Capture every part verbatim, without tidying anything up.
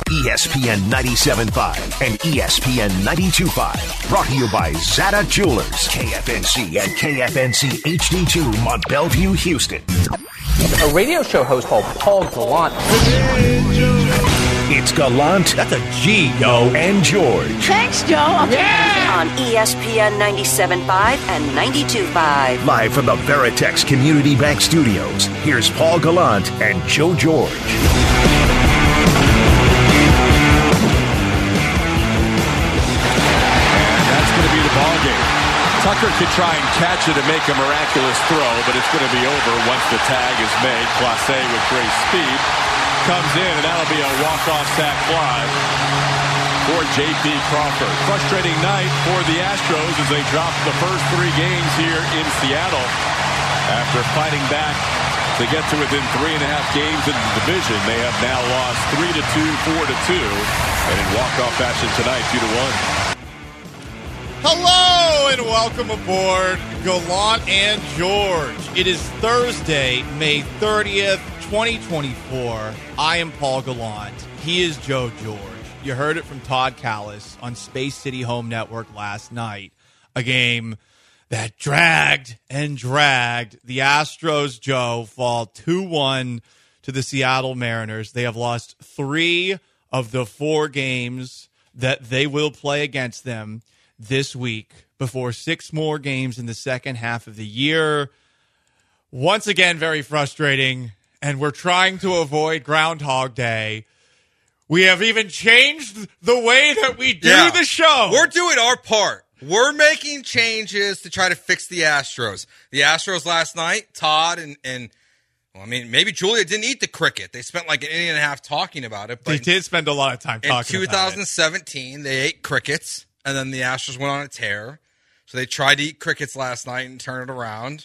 E S P N ninety-seven point five and E S P N ninety-two point five. Brought to you by Zada Jewelers, K F N C and K F N C H D two, Mont Bellevue, Houston. A radio show host called Paul Gallant. It's Gallant. That's a G, yo. And George. Thanks, Joe. Okay. Yeah. On E S P N ninety-seven point five and ninety-two point five. Live from the Veritex Community Bank Studios, here's Paul Gallant and Joe George. And that's going to be the ball game. Tucker could try and catch it and make a miraculous throw, but it's going to be over once the tag is made. Clase with great speed comes in, and that'll be a walk-off sack fly for J P Crawford. Frustrating night for the Astros as they drop the first three games here in Seattle after fighting back to get to within three and a half games in the division. They have now lost three to two, four to two, and in walk-off fashion tonight, two to one. Hello and welcome aboard Gallant and George. It is Thursday, May thirtieth, twenty twenty-four. I am Paul Gallant. He is Joe George. You heard it from Todd Callis on Space City Home Network last night. A game that dragged and dragged. The Astros, Joe, fall two one to the Seattle Mariners. They have lost three of the four games that they will play against them this week before six more games in the second half of the year. Once again, very frustrating, and we're trying to avoid Groundhog Day. We have even changed the way that we do yeah. the show. We're doing our part. We're making changes to try to fix the Astros. The Astros last night, Todd and, and well, I mean, maybe Julia didn't eat the cricket. They spent like an inning and a half talking about it. But they did spend a lot of time talking about it. In twenty seventeen, they ate crickets. And then the Astros went on a tear. So they tried to eat crickets last night and turn it around.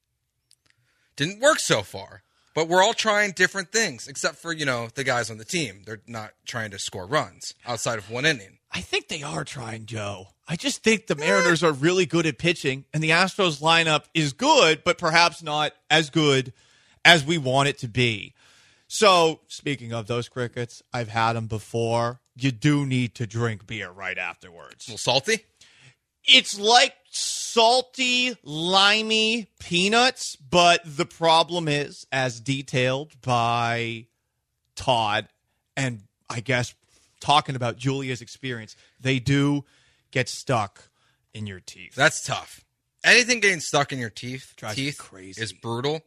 Didn't work so far. But we're all trying different things, except for, you know, the guys on the team. They're not trying to score runs outside of one inning. I think they are trying, Joe. I just think the Mariners are really good at pitching, and the Astros lineup is good, but perhaps not as good as we want it to be. So, speaking of those crickets, I've had them before. You do need to drink beer right afterwards. A little salty? It's like salty, limey peanuts, but the problem is, as detailed by Todd, and I guess talking about Julia's experience, they do get stuck in your teeth. That's tough. Anything getting stuck in your teeth, teeth crazy. is brutal.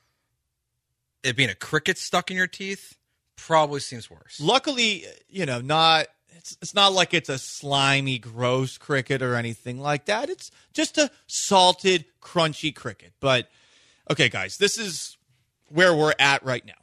It being a cricket stuck in your teeth probably seems worse. Luckily, you know, not it's it's not like it's a slimy, gross cricket or anything like that. It's just a salted, crunchy cricket. But okay, guys, this is where we're at right now.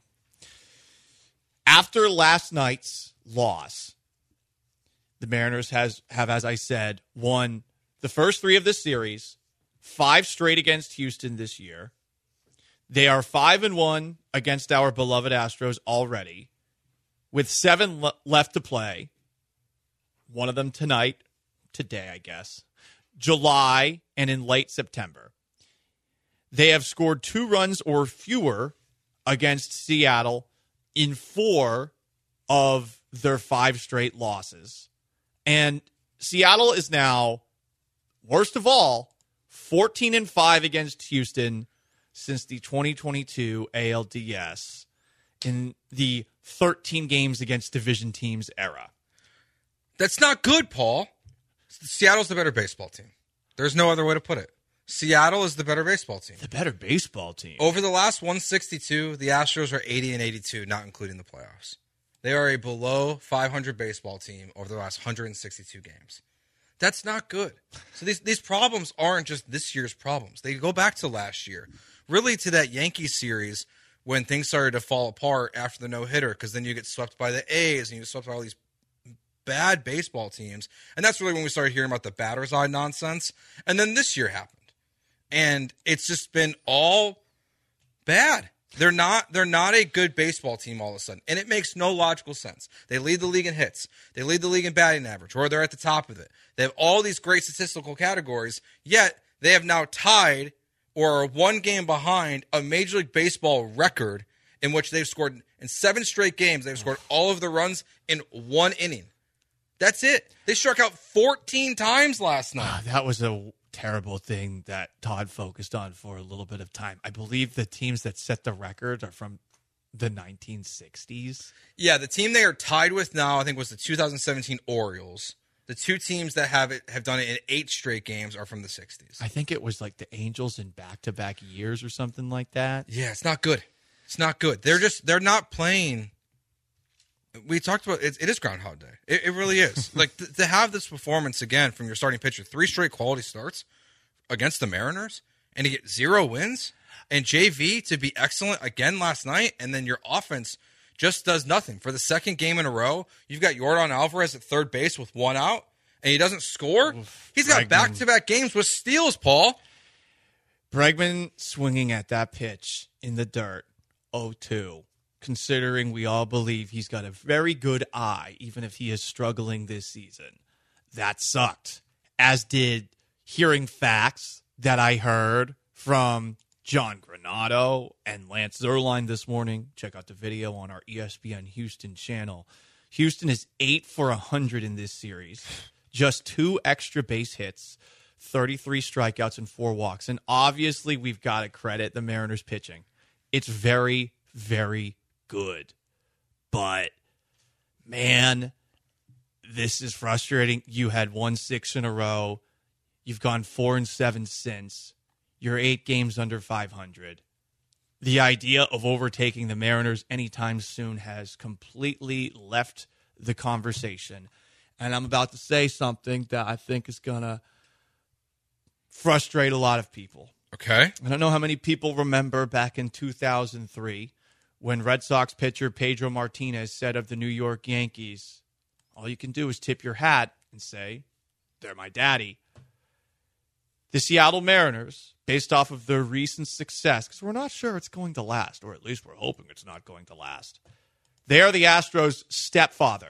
After last night's loss, the Mariners has have, as I said, won the first three of this series, five straight against Houston this year. They are five and one against our beloved Astros already, with seven le- left to play. One of them tonight, today, I guess, July, and in late September. They have scored two runs or fewer against Seattle in four of their five straight losses. And Seattle is now, worst of all, fourteen and five against Houston since the twenty twenty-two A L D S in the thirteen games against division teams era. That's not good, Paul. Seattle's the better baseball team. There's no other way to put it. Seattle is the better baseball team. The better baseball team. Over the last one sixty-two, the Astros are eighty and eighty-two, not including the playoffs. They are a below five hundred baseball team over the last one hundred sixty-two games. That's not good. So these these problems aren't just this year's problems. They go back to last year. Really to that Yankees series when things started to fall apart after the no-hitter, because then you get swept by the A's and you get swept by all these bad baseball teams. And that's really when we started hearing about the batter's eye nonsense. And then this year happened. And it's just been all bad. They're not they're not a good baseball team all of a sudden. And it makes no logical sense. They lead the league in hits. They lead the league in batting average, or they're at the top of it. They have all these great statistical categories, yet they have now tied or are one game behind a Major League Baseball record in which they've scored in seven straight games. They've scored all of the runs in one inning. That's it. They struck out fourteen times last night. Uh, that was a terrible thing that Todd focused on for a little bit of time. I believe the teams that set the record are from the nineteen sixties. Yeah, the team they are tied with now, I think, was the two thousand seventeen Orioles. The two teams that have it have done it in eight straight games are from the sixties. I think it was like the Angels in back-to-back years or something like that. Yeah, it's not good. It's not good. They're just they're not playing. We talked about it. It is Groundhog Day. It, it really is. Like th- to have this performance again from your starting pitcher, three straight quality starts against the Mariners, and to get zero wins, and J V to be excellent again last night, and then your offense just does nothing. For the second game in a row, you've got Yordan Alvarez at third base with one out, and he doesn't score. Oof, He's got Bregman. back-to-back games with steals, Paul. Bregman swinging at that pitch in the dirt, oh two, considering we all believe he's got a very good eye, even if he is struggling this season. That sucked, as did hearing facts that I heard from John Granato and Lance Zierlein this morning. Check out the video on our E S P N Houston channel. Houston is eight for one hundred in this series. Just two extra base hits, thirty-three strikeouts, and four walks. And obviously, we've got to credit the Mariners pitching. It's very, very good. But, man, this is frustrating. You had won six in a row. You've gone four and seven since. You're eight games under five hundred. The idea of overtaking the Mariners anytime soon has completely left the conversation. And I'm about to say something that I think is going to frustrate a lot of people. Okay. I don't know how many people remember back in two thousand three when Red Sox pitcher Pedro Martinez said of the New York Yankees, all you can do is tip your hat and say, they're my daddy. The Seattle Mariners, based off of their recent success, because we're not sure it's going to last, or at least we're hoping it's not going to last, they are the Astros' stepfather.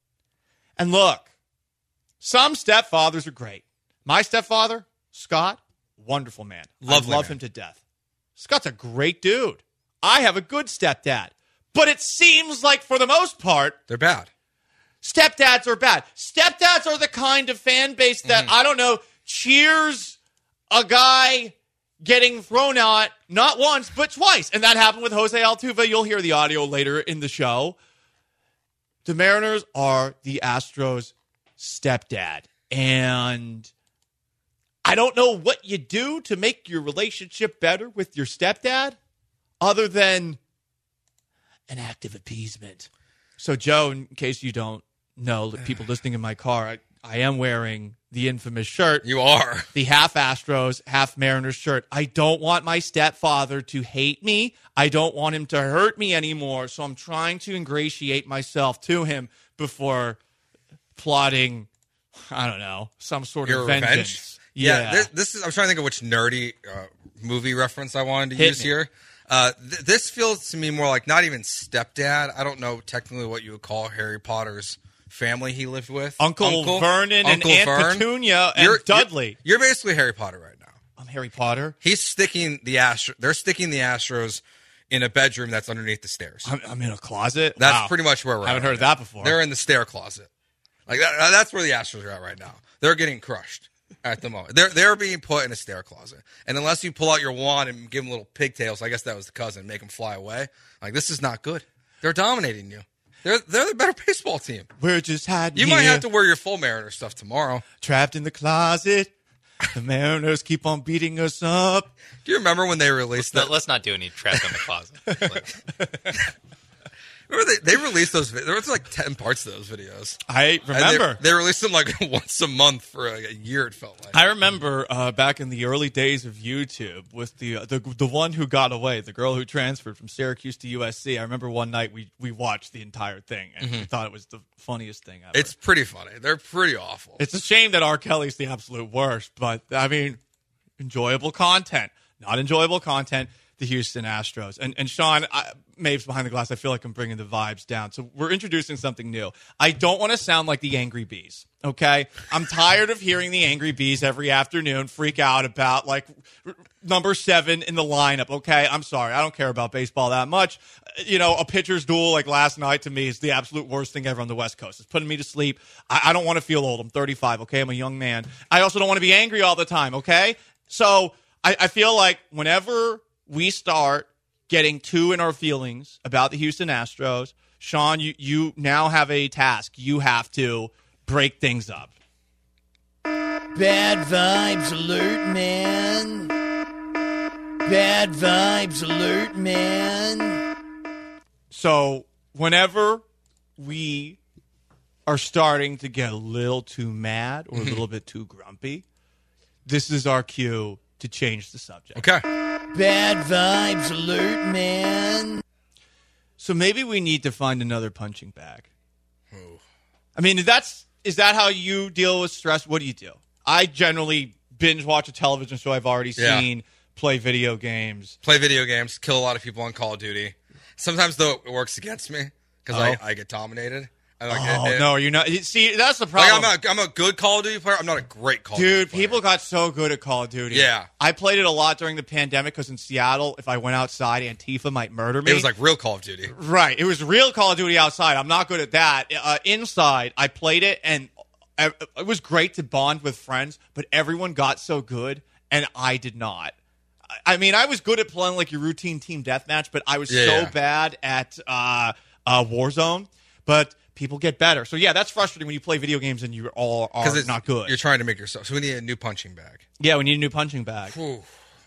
And look, some stepfathers are great. My stepfather, Scott, wonderful man. Lovely I love man. him to death. Scott's a great dude. I have a good stepdad. But it seems like, for the most part, they're bad. Stepdads are bad. Stepdads are the kind of fan base that, mm-hmm. I don't know, cheers a guy getting thrown out not once, but twice. And that happened with Jose Altuve. You'll hear the audio later in the show. The Mariners are the Astros' stepdad. And I don't know what you do to make your relationship better with your stepdad other than an act of appeasement. So, Joe, in case you don't know, people listening in my car, I, I am wearing the infamous shirt. You are. The half Astros, half Mariners shirt. I don't want my stepfather to hate me. I don't want him to hurt me anymore. So I'm trying to ingratiate myself to him before plotting, I don't know, some sort Your of revenge? vengeance. Yeah, Yeah. this, this is. I'm trying to think of which nerdy uh, movie reference I wanted to Hit use me. here. Uh, th- this feels to me more like not even stepdad. I don't know technically what you would call Harry Potter's family he lived with. Uncle, Uncle Vernon Uncle and Aunt Vern. Petunia and You're- Dudley. You're, you're basically Harry Potter right now. I'm Harry Potter. He's sticking the Astro. They're sticking the Astros in a bedroom that's underneath the stairs. I'm, I'm in a closet. That's Wow. pretty much where we're. I haven't at heard right of now. that before. They're in the stair closet. Like that, that's where the Astros are at right now. They're getting crushed at the moment. They're they're being put in a stair closet. And unless you pull out your wand and give them little pigtails, I guess that was the cousin, make them fly away. Like this is not good. They're dominating you. They're they're the better baseball team. We're just hiding You here, might have to wear your full Mariner stuff tomorrow. trapped in the closet. The Mariners keep on beating us up. Do you remember when they released No, that? let's not do any trapped in the closet. Like, Remember they, they released those. vi- There was like ten parts to those videos. I And they- remember. they, released them like once a month for like a year. It felt like. I remember uh, back in the early days of YouTube with the, uh, the the one who got away, the girl who transferred from Syracuse to U S C. I remember one night we, we watched the entire thing and we thought it was the funniest thing ever. It's pretty funny. They're pretty awful. It's a shame that R. Kelly's the absolute worst, but I mean, enjoyable content. Not enjoyable content. the Houston Astros. And and Sean, I, Maves behind the glass, I feel like I'm bringing the vibes down. So we're introducing something new. I don't want to sound like the Angry Bees, okay? I'm tired of hearing the Angry Bees every afternoon freak out about, like, r- number seven in the lineup, okay? I'm sorry. I don't care about baseball that much. You know, a pitcher's duel like last night to me is the absolute worst thing ever on the West Coast. It's putting me to sleep. I, I don't want to feel old. I'm thirty-five, okay? I'm a young man. I also don't want to be angry all the time, okay? So I, I feel like whenever we start getting too in our feelings about the Houston Astros, Sean, you, you now have a task. You have to break things up. Bad vibes alert, man. Bad vibes alert, man. So whenever we are starting to get a little too mad or a little bit too grumpy, this is our cue to change the subject. Okay. Bad vibes alert, man. So maybe we need to find another punching bag. Ooh. I mean, that's is that how you deal with stress? What do you do? I generally binge watch a television show I've already Yeah. seen, play video games. Play video games, kill a lot of people on Call of Duty. Sometimes, though, it works against me because Oh. I, I get dominated. I like Oh, it, it, no, you're not. See, that's the Like, problem. I'm, a, I'm a good Call of Duty player. I'm not a great Call of Duty Dude, player. people got so good at Call of Duty. Yeah. I played it a lot during the pandemic because in Seattle, if I went outside, Antifa might murder me. It was like real Call of Duty. Right. It was real Call of Duty outside. I'm not good at that. Uh, inside, I played it, and I, it was great to bond with friends, but everyone got so good, and I did not. I- I mean, I was good at playing like your routine team deathmatch, but I was Yeah, so yeah. bad at uh, uh, Warzone. But people get better. So, yeah, that's frustrating when you play video games and you all are Because it's not good. You're trying to make yourself. So we need a new punching bag. Yeah, we need a new punching bag. Whew.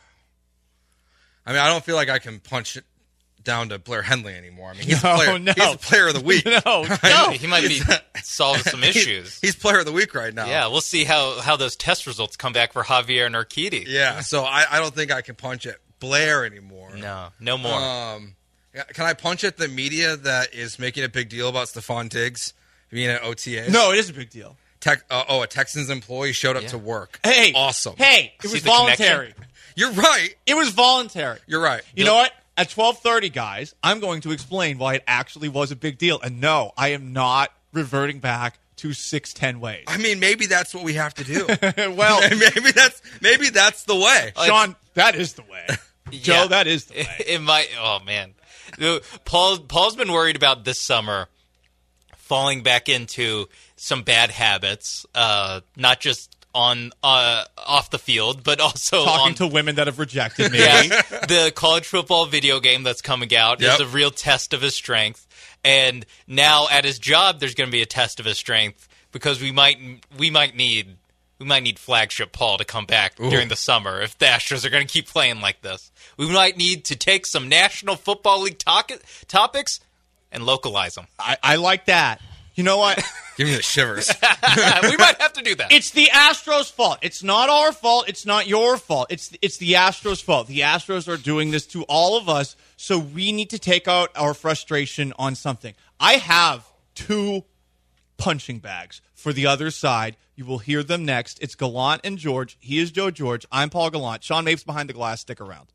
I mean, I don't feel like I can punch it down to Blair Henley anymore. I mean, he's, No, a player, no. he's a player of the week. No, no. He might be solving some issues. He's player of the week right now. Yeah, we'll see how, how those test results come back for Javier and Urquidy. Yeah, so I, I don't think I can punch at Blair anymore. No, no more. Um, can I punch at the media that is making a big deal about Stephon Diggs being at O T As? No, it is a big deal. Tech, uh, oh, a Texans employee showed up Yeah. to work. Hey. Awesome. Hey, it See was the voluntary. connection? You're right. It was voluntary. You're right. You know what? At twelve thirty, guys, I'm going to explain why it actually was a big deal. And no, I am not reverting back to six ten ways. I mean, maybe that's what we have to do. Well, maybe that's maybe that's the way. Sean, that is the way. Joe, Yeah. that is the way. It might. Oh man, The- Paul. Paul's been worried about this summer falling back into some bad habits, uh, not just on uh, off the field, but also Talking on, to women that have rejected me. yeah, the college football video game that's coming out Yep. is a real test of his strength. And now at his job, there's going to be a test of his strength because we might we might need we might need flagship Paul to come back Ooh. during the summer if the Astros are going to keep playing like this. We might need to take some National Football League to- topics and localize them. I, I like that. You know what? Give me the shivers. We might have to do that. It's the Astros' fault. It's not our fault. It's not your fault. It's it's the Astros' fault. The Astros are doing this to all of us, so we need to take out our frustration on something. I have two punching bags for the other side. You will hear them next. It's Gallant and George. He is Joe George. I'm Paul Gallant. Sean Mapes behind the glass. Stick around.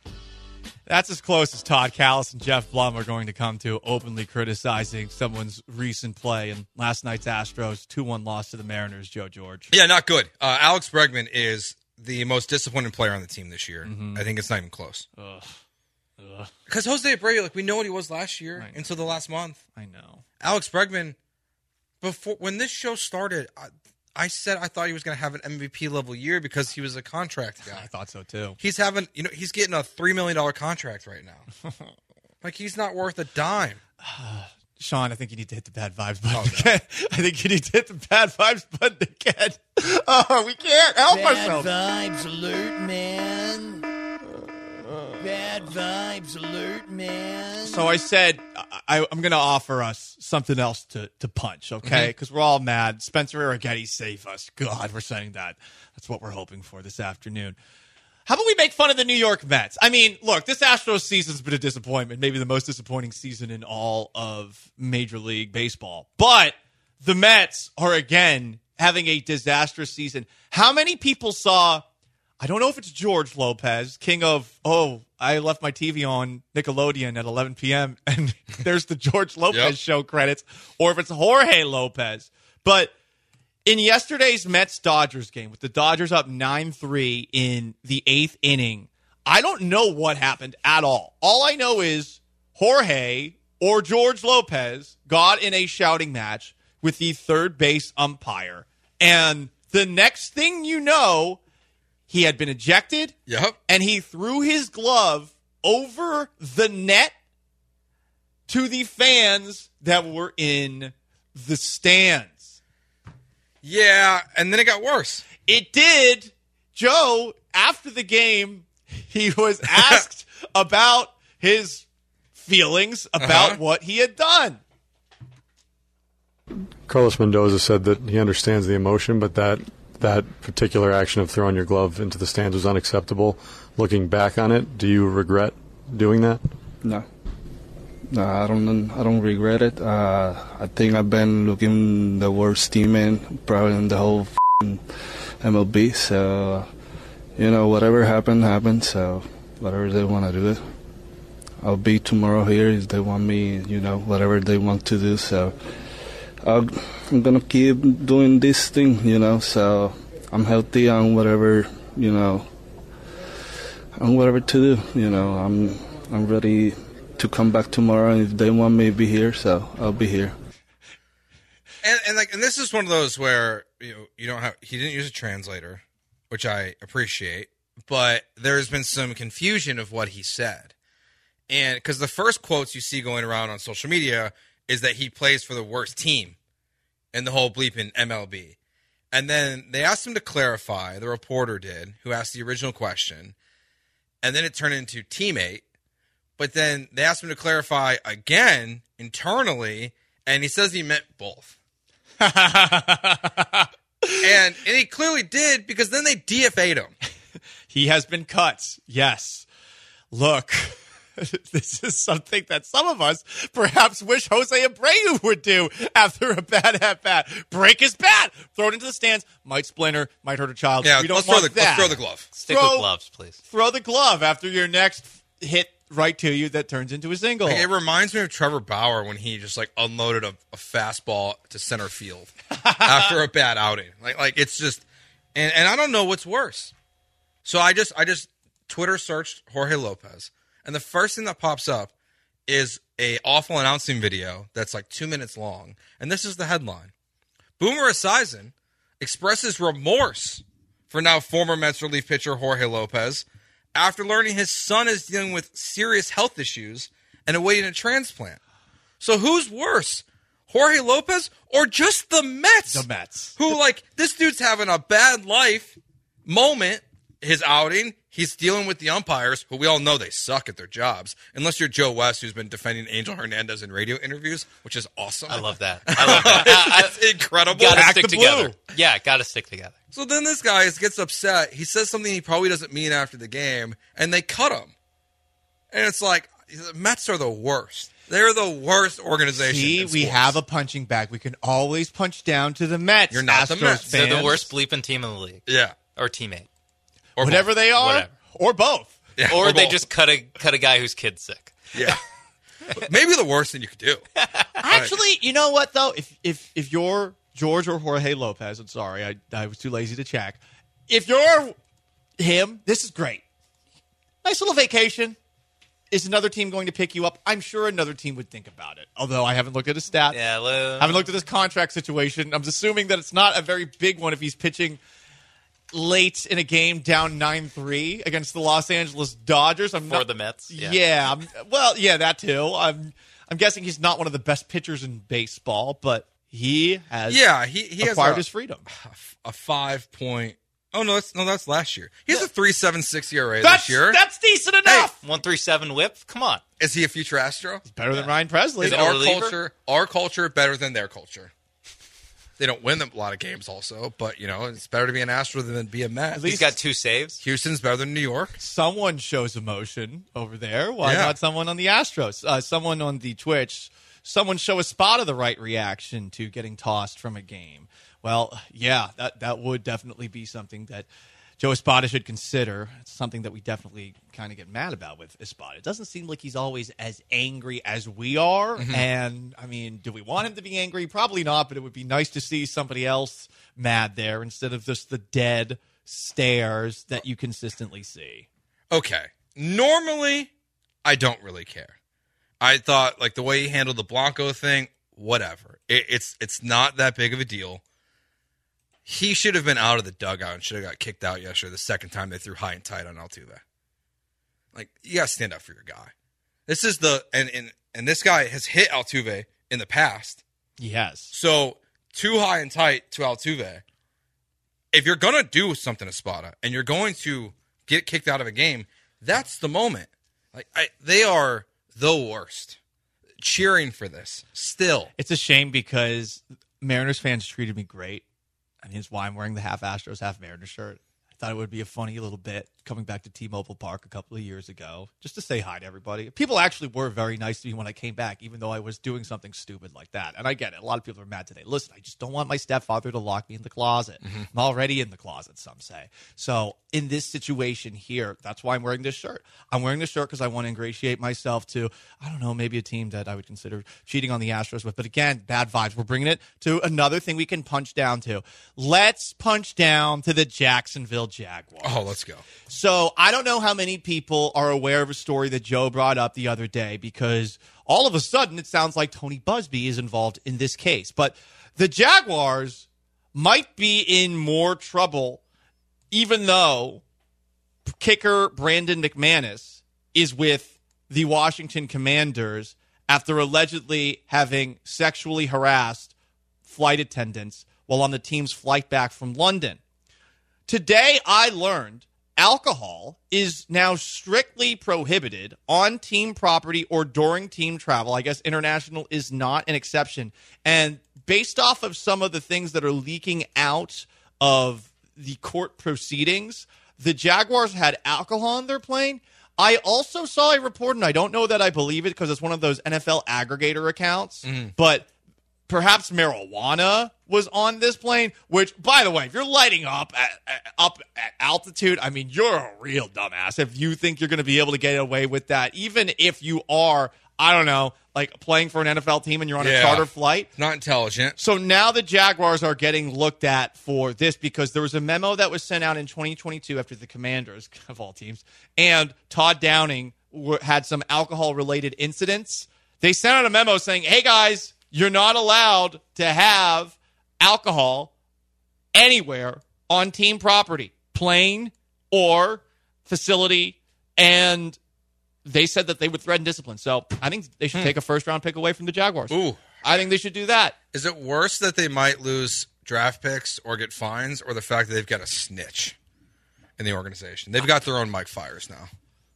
That's as close as Todd Callis and Jeff Blum are going to come to openly criticizing someone's recent play in last night's Astros two one loss to the Mariners, Joe George. Yeah, not good. Uh, Alex Bregman is the most disappointing player on the team this year. Mm-hmm. I think it's not even close. Because Jose Abreu, like we know what he was last year I know. until the last month. I know. Alex Bregman, before when this show started, I, I said I thought he was going to have an M V P level year because he was a contract guy. I thought so too. He's having, you know, he's getting a three million dollar contract right now. Like he's not worth a dime. Sean, I think you need to hit the bad vibes button again. I think you need to hit the bad vibes button again. Oh, we can't help Bad ourselves. vibes alert, man. Bad vibes alert, man. So I said I, I'm going to offer us something else to, to punch, okay? Because we're all mad. Spencer Arrighetti, save us. God, we're saying that. That's what we're hoping for this afternoon. How about we make fun of the New York Mets? I mean, look, this Astros season's been a disappointment, maybe the most disappointing season in all of Major League Baseball. But the Mets are, again, having a disastrous season. How many people saw, I don't know if it's George Lopez, king of, oh, I left my T V on Nickelodeon at eleven p.m. and there's the George Lopez Yep. show credits, or if it's Jorge Lopez. But in yesterday's Mets-Dodgers game, with the Dodgers up nine three in the eighth inning, I don't know what happened at all. All I know is Jorge or George Lopez got in a shouting match with the third base umpire. And the next thing you know, he had been ejected, Yep. and he threw his glove over the net to the fans that were in the stands. Yeah, and then it got worse. It did. Joe, after the game, he was asked about his feelings about Uh-huh. what he had done. Carlos Mendoza said that he understands the emotion, but that that particular action of throwing your glove into the stands was unacceptable. Looking back on it, do you regret doing that? No. No, I don't. I don't regret it. Uh, I think I've been looking the worst teammate probably in the whole f***ing M L B. So, you know, whatever happened, happened. So, whatever they want to do it, I'll be tomorrow here if they want me. You know, whatever they want to do. So, I'll, I'm gonna keep doing this thing. You know, so I'm healthy on whatever. You know, on whatever to do. You know, I'm I'm ready to come back tomorrow, and if they want me to be here, so I'll be here. And, and like, and this is one of those where you know you don't have. He didn't use a translator, which I appreciate, but there's been some confusion of what he said, and because the first quotes you see going around on social media is that he plays for the worst team in the whole bleeping M L B, and then they asked him to clarify. The reporter did, who asked the original question, and then it turned into teammate. But then they asked him to clarify again internally, and he says he meant both. and and he clearly did, because then they D F A'd him. He has been cut. Yes. Look, this is something that some of us perhaps wish Jose Abreu would do after a bad at-bat. Break his bat, throw it into the stands, might splinter, might hurt a child. Yeah, we don't let's, want throw the, that. let's throw the glove. Stick Throw- with gloves, please. Throw the glove after your next hit right to you that turns into a single. Like, it reminds me of Trevor Bauer when he just like unloaded a, a fastball to center field after a bad outing. Like like it's just, and, and I don't know what's worse. So I just I just Twitter searched Jorge Lopez, and the first thing that pops up is a awful announcing video that's like two minutes long, and this is the headline: Boomer Esiason expresses remorse for now former Mets relief pitcher Jorge Lopez after learning his son is dealing with serious health issues and awaiting a transplant. So who's worse, Jorge Lopez or just the Mets? The Mets. Who, like, this dude's having a bad life moment, his outing. He's dealing with the umpires, who we all know they suck at their jobs, unless you're Joe West, who's been defending Angel Hernandez in radio interviews, which is awesome. I love that. I love that. it's, it's incredible. Gotta Back stick to together. blue. Yeah, gotta stick together. So then this guy gets upset. He says something he probably doesn't mean after the game, and they cut him. And it's like, the Mets are the worst. They're the worst organization. See, in we sports. have a punching bag. We can always punch down to the Mets. You're not the Astros Mets. They're fans. the worst bleeping team in the league. Yeah. Or teammate. Or Whatever both. they are, Whatever. or both. Yeah, Or, they both. just cut a cut a guy whose kid's sick. Yeah. Maybe the worst thing you could do. Actually, you know what though? If if if you're George or Jorge Lopez, I'm sorry, I I was too lazy to check. If you're him, this is great. Nice little vacation. Is another team going to pick you up? I'm sure another team would think about it. Although I haven't looked at his stat. Yeah, well, I haven't looked at his contract situation. I'm assuming that it's not a very big one if he's pitching late in a game down nine three against the Los Angeles Dodgers. I'm for not, the Mets. Yeah. Yeah. I'm, well, yeah, that too. I'm I'm guessing he's not one of the best pitchers in baseball, but he has Yeah, he, he has acquired a, his freedom. a five point. Oh, no, that's, no, that's last year. He has a three point seven six E R A That's this year. that's decent enough. one three seven whip. Come on. Is he a future Astro? Better than Ryan Presley. Is a our reliever? culture our culture better than their culture? They don't win them a lot of games, also, but you know it's better to be an Astro than be a Met. At He's least got two saves. Houston's better than New York. someone shows emotion over there. Why Yeah. not someone on the Astros? Uh, someone on the Twitch. Someone show a spot of the right reaction to getting tossed from a game. Well, yeah, that that would definitely be something that Joe Espada should consider. It's something that we definitely kind of get mad about with Espada. It doesn't seem like he's always as angry as we are. Mm-hmm. And, I mean, do we want him to be angry? Probably not, but it would be nice to see somebody else mad there instead of just the dead stares that you consistently see. Okay. Normally, I don't really care. I thought, like, the way he handled the Blanco thing, whatever. It, it's it's not that big of a deal. He should have been out of the dugout and should have got kicked out yesterday the second time they threw high and tight on Altuve. Like, you got to stand up for your guy. This is the and, – and and this guy has hit Altuve in the past. He has. So, too high and tight to Altuve. If you're going to do something to Espada and you're going to get kicked out of a game, that's the moment. Like I, they are the worst. Cheering for this still. It's a shame because Mariners fans treated me great. I mean, it's why I'm wearing the half Astros, half Mariners shirt. I thought it would be a funny little bit coming back to T-Mobile Park a couple of years ago, just to say hi to everybody. People actually were very nice to me when I came back, even though I was doing something stupid like that. And I get it. A lot of people are mad today. Listen, I just don't want my stepfather to lock me in the closet. Mm-hmm. I'm already in the closet, some say. So in this situation here, that's why I'm wearing this shirt. I'm wearing this shirt because I want to ingratiate myself to, I don't know, maybe a team that I would consider cheating on the Astros with. But again, bad vibes. We're bringing it to another thing we can punch down to. Let's punch down to the Jacksonville Jaguars. Oh, let's go. So I don't know how many people are aware of a story that Joe brought up the other day because all of a sudden it sounds like Tony Busby is involved in this case. But the Jaguars might be in more trouble even though kicker Brandon McManus is with the Washington Commanders after allegedly having sexually harassed flight attendants while on the team's flight back from London. Today, I learned alcohol is now strictly prohibited on team property or during team travel. I guess international is not an exception. And based off of some of the things that are leaking out of the court proceedings, the Jaguars had alcohol on their plane. I also saw a report, and I don't know that I believe it because it's one of those N F L aggregator accounts, mm. but perhaps marijuana was on this plane, which, by the way, if you're lighting up at, at, up at altitude, I mean, you're a real dumbass if you think you're going to be able to get away with that, even if you are, I don't know, like playing for an N F L team and you're on yeah. a charter flight. Not intelligent. So now the Jaguars are getting looked at for this because there was a memo that was sent out in twenty twenty-two after the Commanders, of all teams, and Todd Downing w- had some alcohol-related incidents. They sent out a memo saying, hey, guys, you're not allowed to have alcohol anywhere on team property, plane or facility, and they said that they would threaten discipline. So I think they should hmm. take a first-round pick away from the Jaguars. Ooh. I think they should do that. Is it worse that they might lose draft picks or get fines, or the fact that they've got a snitch in the organization? They've got their own Mike Fiers now.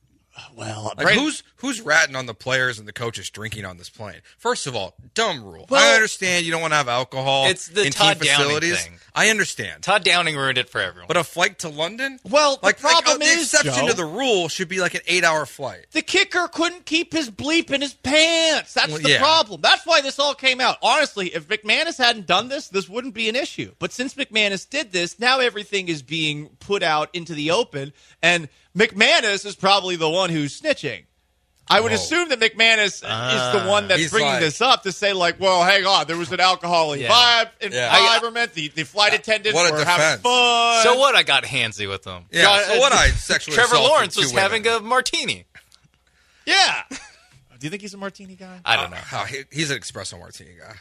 Well, like Brandon, who's who's ratting on the players and the coaches drinking on this plane? First of all, dumb rule. Well, I understand you don't want to have alcohol it's the in Todd team facilities. Downing thing. I understand. Todd Downing ruined it for everyone. But a flight to London? Well, the like, problem like, uh, the is, exception Joe, to the rule should be like an eight-hour flight. The kicker couldn't keep his bleep in his pants. That's well, the yeah. problem. That's why this all came out. Honestly, if McManus hadn't done this, this wouldn't be an issue. But since McManus did this, now everything is being put out into the open, and McManus is probably the one who's snitching. I would oh. assume that McManus uh, is the one that's bringing like, this up to say, like, well, hang on, there was an alcoholic yeah. vibe, yeah. environment. The, the flight attendants what a were defense. having fun. So what? I got handsy with them. Yeah, yeah so what? I sexually Trevor assaulted Lawrence two was women. having a martini. Yeah. Do you think he's a martini guy? I don't know. Uh, he, he's an espresso martini guy.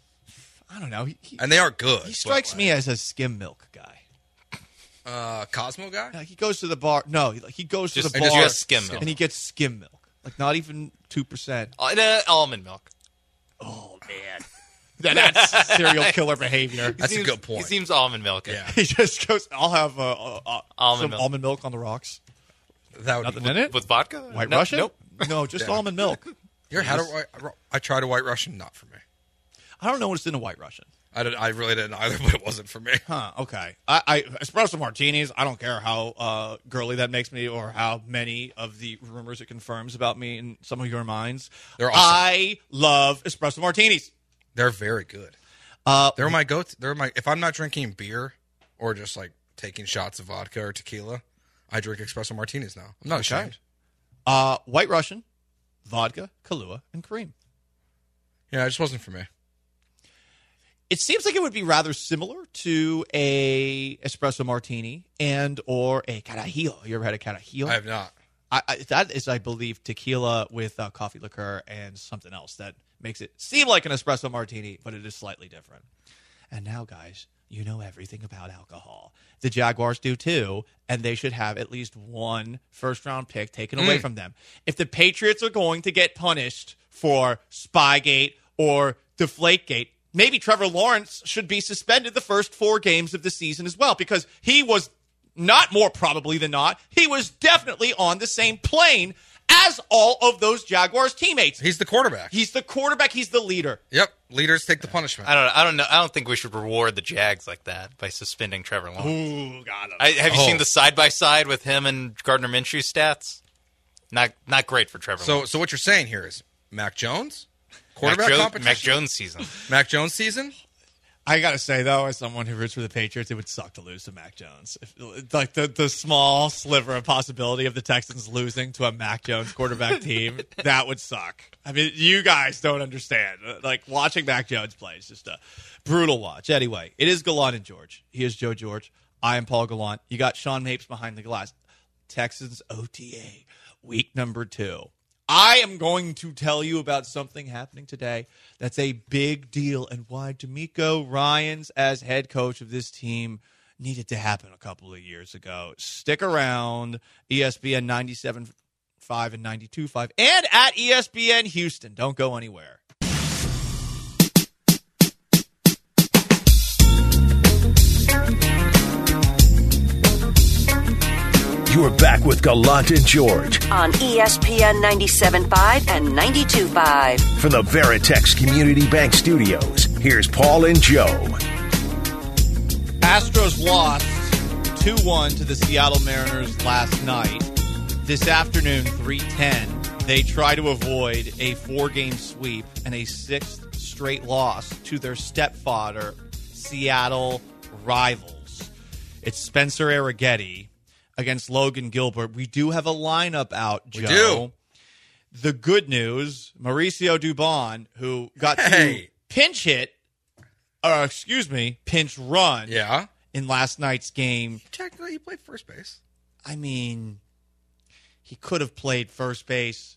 I don't know. He, he, and they are good. He strikes but, me like, as a skim milk guy. Uh, Cosmo guy? Yeah, he goes to the bar. No, he goes just, to the bar just skim milk. and he gets skim milk. Like, not even two percent. Uh, uh, almond milk. Oh, man. That's serial killer behavior. That's seems, a good point. He seems almond milk. Yeah. He just goes, I'll have uh, uh, uh, almond some milk. almond milk on the rocks. That would Nothing be, in it? With vodka? White no, Russian? Nope. No, just yeah. almond milk. You ever had a white, I tried a White Russian, not for me. I don't know what's in a White Russian. I, did, I really didn't either, but it wasn't for me. Huh, okay. I, I espresso martinis, I don't care how uh, girly that makes me or how many of the rumors it confirms about me in some of your minds. They're awesome. I love espresso martinis. They're very good. Uh, they're my go-to. They're my, if I'm not drinking beer or just like taking shots of vodka or tequila. I drink espresso martinis now. I'm not Okay. ashamed. Uh, White Russian, vodka, Kahlua, and cream. Yeah, it just wasn't for me. It seems like it would be rather similar to a espresso martini and or a carajillo. You ever had a carajillo? I have not. I, I, that is, I believe, tequila with uh, coffee liqueur and something else that makes it seem like an espresso martini, but it is slightly different. And now, guys, you know everything about alcohol. The Jaguars do too, and they should have at least one first-round pick taken away Mm. from them. If the Patriots are going to get punished for Spygate or Deflategate, maybe Trevor Lawrence should be suspended the first four games of the season as well, because he was not more probably than not, he was definitely on the same plane as all of those Jaguars teammates. He's the quarterback. He's the quarterback. He's the leader. Yep. Leaders take the punishment. I don't. I don't know. I don't think we should reward the Jags like that by suspending Trevor Lawrence. Ooh, got him. I, have you Oh. seen the side by side with him and Gardner Minshew stats? Not not great for Trevor. So, Lawrence. so what you're saying here is Mac Jones, Mac, quarterback Jo- competition. Mac Jones season. Mac Jones season. I gotta say though, as someone who roots for the Patriots, it would suck to lose to Mac Jones. If, like the the small sliver of possibility of the Texans losing to a Mac Jones quarterback team, that would suck. I mean, you guys don't understand. Like watching Mac Jones play is just a brutal watch. Anyway, it is Gallant and George. He is Joe George. I am Paul Gallant. You got Sean Mapes behind the glass. Texans O T A week number two. I am going to tell you about something happening today that's a big deal and why DeMeco Ryans as head coach of this team needed to happen a couple of years ago. Stick around. E S P N ninety-seven point five and ninety-two point five and at E S P N Houston. Don't go anywhere. You are back with Gallant and George on E S P N ninety-seven point five and ninety-two point five. from the Veritex Community Bank Studios. Here's Paul and Joe. Astros lost two one to the Seattle Mariners last night. This afternoon, three ten, they try to avoid a four-game sweep and a sixth straight loss to their stepfather, Seattle rivals. It's Spencer Arrighetti against Logan Gilbert. We do have a lineup out, Joe. We do. The good news, Mauricio Dubon, who got Hey. to pinch hit, uh, excuse me, pinch run Yeah. in last night's game. Technically, he played first base. I mean, he could have played first base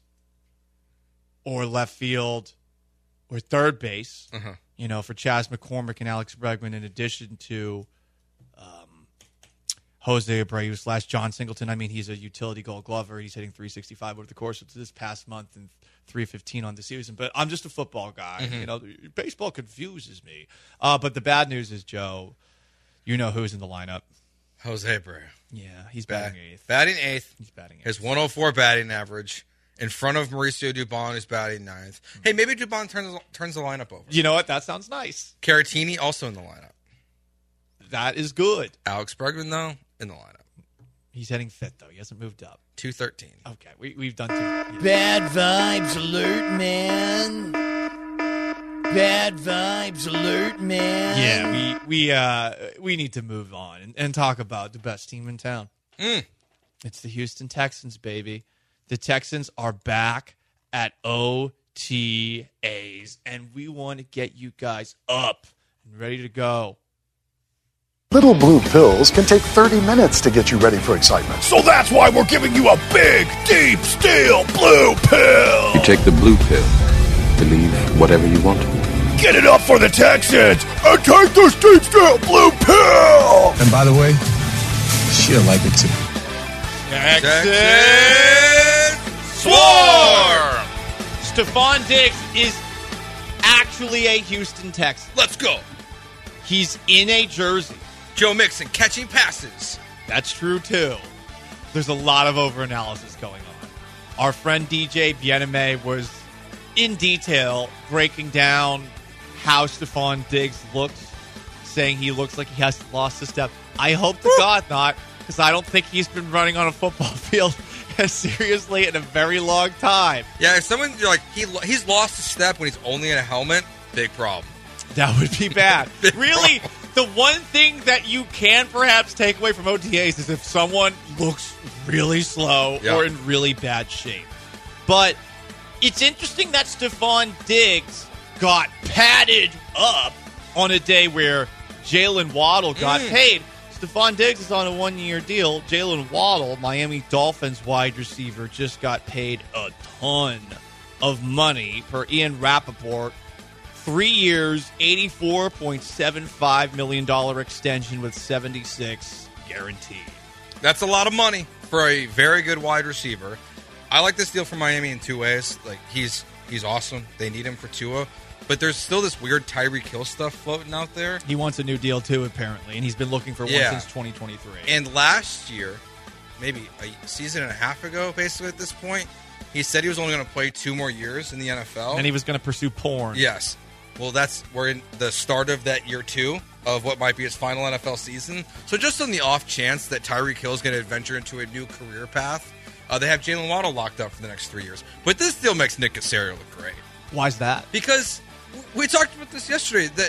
or left field or third base, Uh-huh. you know, for Chas McCormick and Alex Bregman, in addition to um, Jose Abreu slash John Singleton. I mean, he's a utility gold glover. He's hitting three sixty-five over the course of this past month and three fifteen on the season. But I'm just a football guy. Mm-hmm. You know, baseball confuses me. Uh, but the bad news is, Joe, you know who's in the lineup. Jose Abreu. Yeah, he's Bat- batting eighth. Batting eighth. He's batting eighth. His one oh four batting average. In front of Mauricio Dubon, who's batting ninth. Hey, maybe Dubon turns turns the lineup over. You know what? That sounds nice. Caratini also in the lineup. That is good. Alex Bregman, though, in the lineup. He's heading fifth, though. He hasn't moved up. two thirteen. Okay, we, we've done two. Yeah. Bad vibes alert, man. Bad vibes alert, man. Yeah, we we uh we need to move on and, and talk about the best team in town. Mm. It's the Houston Texans, baby. The Texans are back at O T As, and we want to get you guys up and ready to go. Little blue pills can take thirty minutes to get you ready for excitement. So that's why we're giving you a big, deep, steel blue pill. You take the blue pill. Believe whatever you want to. Get it up for the Texans and take this deep, steel blue pill. And by the way, she'll like it too. Texans Swarm! Stephon Diggs is actually a Houston Texan. Let's go. He's in a jersey. Joe Mixon catching passes. That's true, too. There's a lot of overanalysis going on. Our friend D J Bieneme was in detail breaking down how Stephon Diggs looks, saying he looks like he has lost a step. I hope to God not, because I don't think he's been running on a football field as seriously in a very long time. Yeah, if someone, you're like, he he's lost a step when he's only in a helmet, big problem. That would be bad. Big Really, problem. the one thing that you can perhaps take away from O T As is if someone looks really slow Yeah. or in really bad shape. But it's interesting that Stephon Diggs got padded up on a day where Jalen Waddle got Mm. paid. Stephon Diggs is on a one-year deal. Jalen Waddle, Miami Dolphins wide receiver, just got paid a ton of money per Ian Rappaport. Three years, eighty-four point seven five million dollars extension with seventy-six guaranteed. That's a lot of money for a very good wide receiver. I like this deal for Miami in two ways. Like he's he's awesome. They need him for Tua. But there's still this weird Tyreek Hill stuff floating out there. He wants a new deal, too, apparently, and he's been looking for Yeah. one since twenty twenty-three. And last year, maybe a season and a half ago, basically at this point, he said he was only going to play two more years in the N F L. And he was going to pursue porn. Yes. Well, that's we're in the start of that year two of what might be his final N F L season. So just on the off chance that Tyreek Hill is going to adventure into a new career path, uh, they have Jalen Waddle locked up for the next three years. But this deal makes Nick Caserio look great. Why's that? Because we talked about this yesterday, that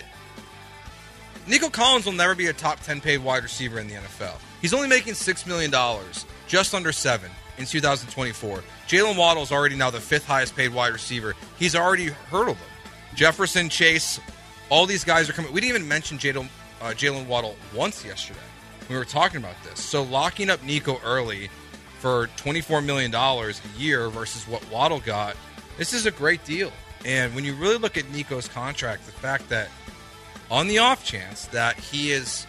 Nico Collins will never be a top ten paid wide receiver in the N F L. He's only making six million dollars, just under seven in two thousand twenty-four. Jalen Waddle is already now the fifth highest paid wide receiver. He's already hurdled them. Jefferson, Chase, all these guys are coming. We didn't even mention Jalen, uh, Jalen Waddle once yesterday. We were talking about this. So locking up Nico early for twenty-four million dollars a year versus what Waddle got, this is a great deal. And when you really look at Nico's contract, the fact that on the off chance that he is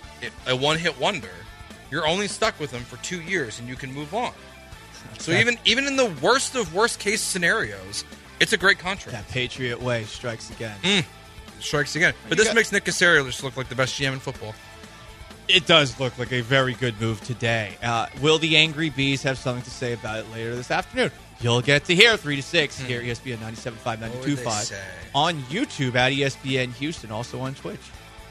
a one-hit wonder, you're only stuck with him for two years and you can move on. So even even in the worst of worst-case scenarios, it's a great contract. That Patriot way strikes again. Mm. Strikes again. But You this got- makes Nick Caserio just look like the best G M in football. It does look like a very good move today. Uh, will the Angry Bees have something to say about it later this afternoon? You'll get to hear three to six Hmm. here at E S P N ninety-seven point five, What ninety-two would point they five. say? On YouTube at E S P N Houston, also on Twitch.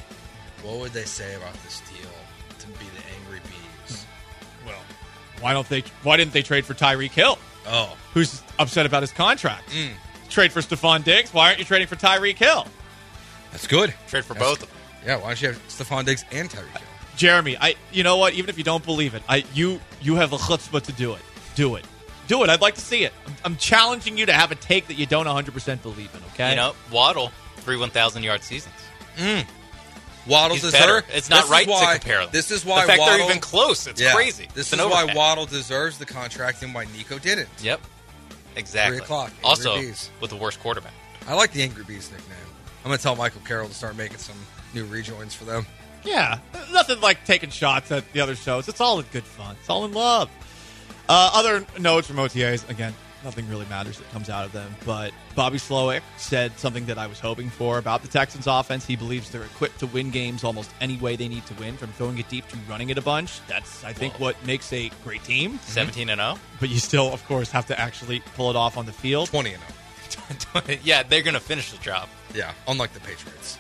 What would they say about this deal to be the Angry Bees? Well, why don't they? Why didn't they trade for Tyreek Hill? Oh. Who's upset about his contract? Mm. Trade for Stephon Diggs. Why aren't you trading for Tyreek Hill? That's good. Trade for That's- both of them. Yeah, why don't you have Stephon Diggs and Tyreek Hill? Jeremy, I. You know what? Even if you don't believe it, I you you have the chutzpah to do it. Do it. Do it. I'd like to see it. I'm, I'm challenging you to have a take that you don't one hundred percent believe in. Okay. You know, Waddle, three one thousand yard seasons. Mm. Waddle He's deserves. better. It's not right to compare them. This is why the fact Waddle, they're even close. It's Yeah. crazy. This It's is an why overpay. Waddle deserves the contract and why Nico didn't. Yep. Exactly. Three o'clock, Angry Also, Bees. with the worst quarterback. I like the Angry Bees nickname. I'm going to tell Michael Carroll to start making some new rejoins for them. Yeah, nothing like taking shots at the other shows. It's all in good fun. It's all in love. Uh, other notes from O T As, again, nothing really matters that comes out of them. But Bobby Slowick said something that I was hoping for about the Texans offense. He believes they're equipped to win games almost any way they need to win, from throwing it deep to running it a bunch. That's, I think, Whoa. what makes a great team. seventeen and oh. But you still, of course, have to actually pull it off on the field. twenty and oh. Yeah, they're going to finish the job. Yeah, unlike the Patriots.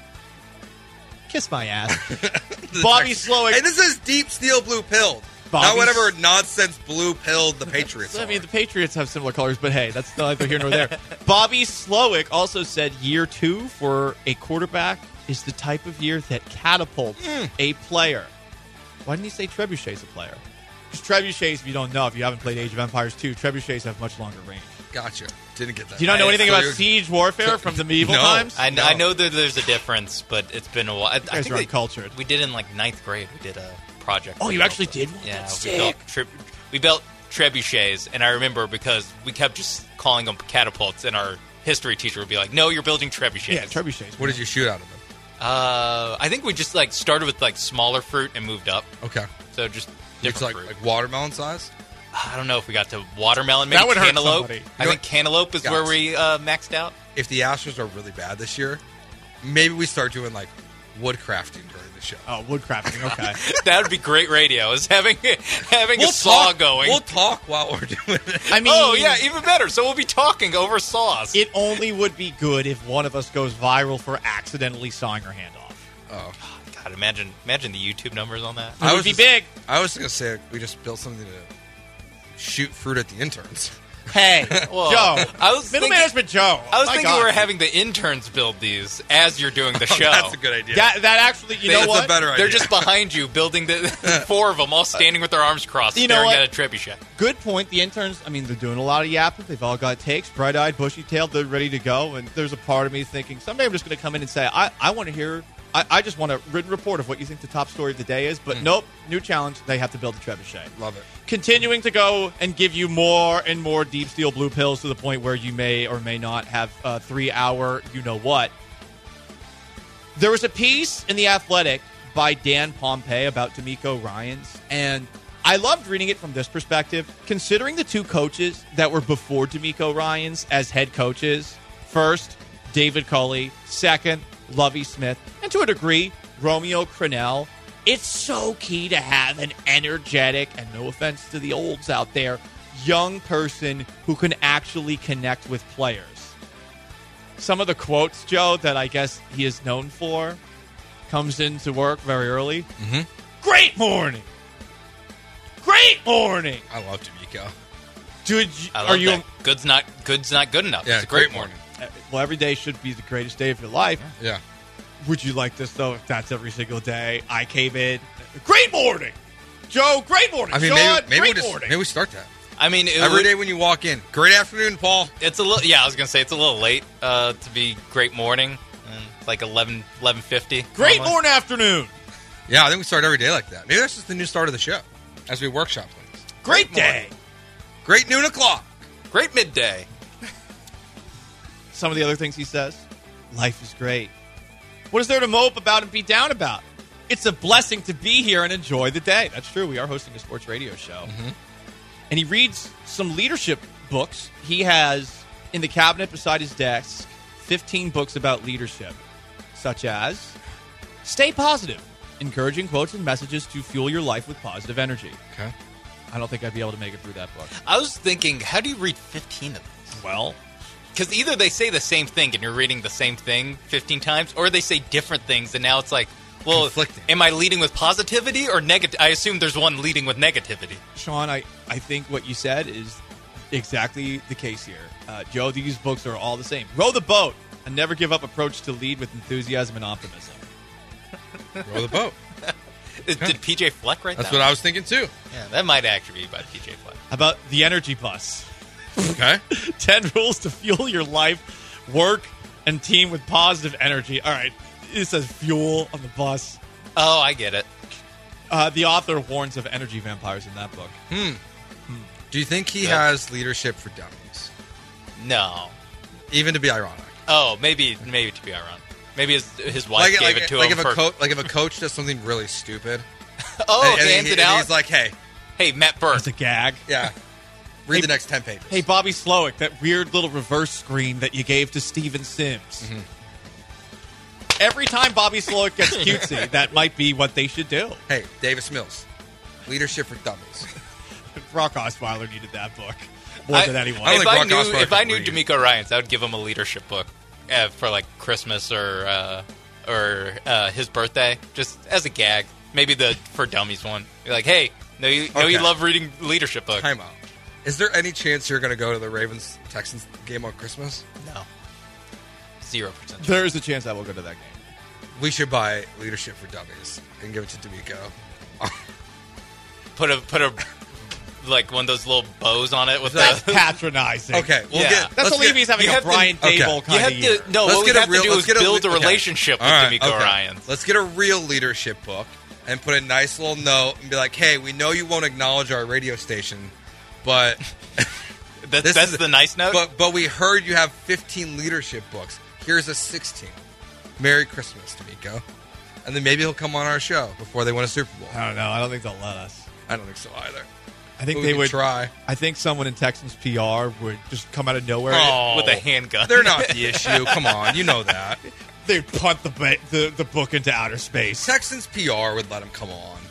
Kiss my ass. Bobby Slowick. Hey, this is deep steel blue pilled. Not Bobby's- whatever nonsense blue pilled the Patriots I are. mean, the Patriots have similar colors, but hey, that's neither here nor there. Bobby Slowick also said year two for a quarterback is the type of year that catapults Mm. a player. Why didn't he say trebuchets a player? Because trebuchets, if you don't know, if you haven't played Age of Empires two, trebuchets have much longer range. Gotcha. Didn't get that. Do you not know I- anything so about you're- siege warfare from the medieval No. times? I, No. I know that there's a difference, but it's been a while. I, I guys think are they- uncultured. We did in like ninth grade. We did a project. Oh, We you built actually the- did one? Yeah, That's we built, sick. tri- we built trebuchets, and I remember because we kept just calling them catapults, and our history teacher would be like, "No, you're building trebuchets." Yeah, trebuchets. What did you shoot out of them? Uh, I think we just like started with like smaller fruit and moved up. Okay. So just It's different like, fruit. like watermelon size? I don't know if we got to watermelon. Maybe That would hurt cantaloupe. somebody. I think cantaloupe is Guys. where we uh, maxed out. If the Astros are really bad this year, maybe we start doing like wood crafting during the show. Oh, woodcrafting. Okay. That would be great radio. Is having having a saw talk, going. We'll talk while we're doing it. I mean, oh yeah, even better. So we'll be talking over saws. it only would be good if one of us goes viral for accidentally sawing our hand off. Oh. God, imagine imagine the YouTube numbers on that. It would was be just- big. I was going to say we just built something to shoot fruit at the interns. Hey, Well, Joe. I was Middle thinking- management Joe. I was My thinking God. we were having the interns build these as you're doing the show. That's a good idea. That, that actually, you know That's what? a better idea. They're just behind you, building the four of them, all standing with their arms crossed, You know staring what? at a trebuchet. Good point. The interns, I mean, they're doing a lot of yapping. They've all got takes, bright-eyed, bushy-tailed. They're ready to go. And there's a part of me thinking, someday I'm just going to come in and say, I, I want to hear, I, I just want a written report of what you think the top story of the day is. But Mm. nope, new challenge. They have to build a trebuchet. Love it. Continuing to go and give you more and more deep steel blue pills to the point where you may or may not have a three-hour you-know-what. There was a piece in The Athletic by Dan Pompei about D'Amico Ryans, and I loved reading it from this perspective. Considering the two coaches that were before D'Amico Ryans as head coaches, first, David Culley, second, Lovie Smith, and to a degree, Romeo Crennel, it's so key to have an energetic, and no offense to the olds out there, young person who can actually connect with players. Some of the quotes, Joe, that I guess he is known for, comes into work very early. Mm-hmm. Great morning! Great morning! I love D'Amico. Dude, I love are you... that. Good's not good's not good enough. Yeah, it's a great, great morning. morning. Well, every day should be the greatest day of your life. Yeah. Would you like this, though, if that's every single day? I came in. Great morning! Joe, great morning! I mean, Sean, maybe, maybe, great we just, morning! maybe we start that. I mean, it Every would- day when you walk in. Great afternoon, Paul. It's a little. Yeah, I was gonna say it's a little late uh, to be great morning. Uh, It's like eleven eleven fifty. Great normally. morning, afternoon! Yeah, I think we start every day like that. Maybe that's just the new start of the show as we workshop things. Great day! Great noon o'clock. Great midday. Some of the other things he says. Life is great. What is there to mope about and be down about? It's a blessing to be here and enjoy the day. That's true. We are hosting a sports radio show. Mm-hmm. And he reads some leadership books. He has, in the cabinet beside his desk, fifteen books about leadership, such as Stay Positive, encouraging quotes and messages to fuel your life with positive energy. Okay. I don't think I'd be able to make it through that book. I was thinking, how do you read fifteen of these? Well, because either they say the same thing and you're reading the same thing fifteen times, or they say different things, and now it's like, well, Conflicting. am I leading with positivity or negative? I assume there's one leading with negativity. Sean, I, I think what you said is exactly the case here. Uh, Joe, these books are all the same. Row the boat, a never give up approach to lead with enthusiasm and optimism. Row the boat. Did P J Fleck write That's that? what I was thinking too. Yeah, that might actually be by P J Fleck. How about the energy bus? Okay. ten rules to fuel your life, work, and team with positive energy. All right. It says fuel on the bus. Oh, I get it. Uh, the author warns of energy vampires in that book. Hmm. Do you think he Good. has leadership for dummies? No. Even to be ironic. Oh, maybe maybe to be ironic. Maybe his his wife Like, gave like, it to like him if a for. coach, like if a coach does something really stupid. oh, and, and hands he- it and out. he's like, "Hey, hey, Matt Burke. It's a gag. yeah, read Hey, the next ten pages." Hey, Bobby Slowick, that weird little reverse screen that you gave to Steven Sims. Mm-hmm. Every time Bobby Slowick gets cutesy, that might be what they should do. Hey, Davis Mills, leadership for dummies. Brock Osweiler needed that book more I- than anyone. I don't if think I Brock knew Osweiler if I can knew read. D'Amico Ryans, I would give him a leadership book uh, for like Christmas or uh, or uh, his birthday, just as a gag. Maybe the for dummies one. Be like, hey, no, you know you Okay. love reading leadership books. Time out. Is there any chance you're going to go to the Ravens Texans game on Christmas? No, zero percent. There is a chance I will go to that game. We should buy leadership for dummies and give it to D'Amico. Put a put a like one of those little bows on it with That's the. patronizing. Okay, we'll Yeah. get. That's let's only get, if he's having you a have to- Brian okay. Dable You kind have of year. to no. Let's What we get a have real- to do let's is get a- build a okay. relationship with All right, D'Amico okay. Ryans. Let's get a real leadership book and put a nice little note and be like, "Hey, we know you won't acknowledge our radio station, but That's, this that's is- the nice note. but but we heard you have fifteen leadership books. Here's a sixteen. Merry Christmas, D'Amico." And then maybe he'll come on our show before they win a Super Bowl. I don't know. I don't think they'll let us. I don't think so either. I think But we they could would try. I think someone in Texans P R would just come out of nowhere. Oh. with a handgun. They're not the issue. Come on, you know that. They'd punt the, ba- the the book into outer space. Texans P R would let him come on.